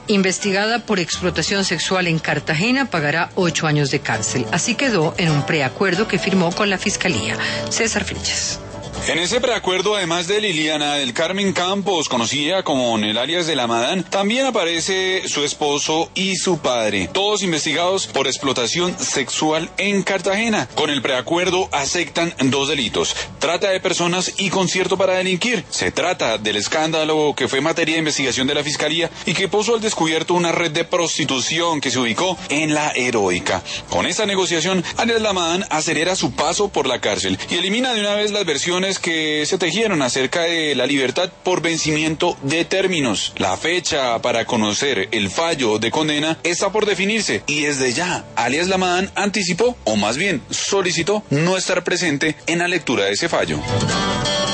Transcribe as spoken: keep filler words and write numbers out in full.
investigada por explotación sexual en Cartagena, pagará ocho años de cárcel. Así quedó en un preacuerdo que firmó con la Fiscalía. César Friches. En ese preacuerdo, además de Liliana del Carmen Campos, conocida como en el alias de la Madán, también aparece su esposo y su padre, todos investigados por explotación sexual en Cartagena. Con el preacuerdo aceptan dos delitos: trata de personas y concierto para delinquir. Se trata del escándalo que fue materia de investigación de la Fiscalía y que puso al descubierto una red de prostitución que se ubicó en La Heroica. Con esta negociación, alias la Madán acelera su paso por la cárcel y elimina de una vez las versiones que se tejieron acerca de la libertad por vencimiento de términos. La fecha para conocer el fallo de condena está por definirse y desde ya, alias la Madán anticipó, o más bien solicitó, no estar presente en la lectura de ese fallo.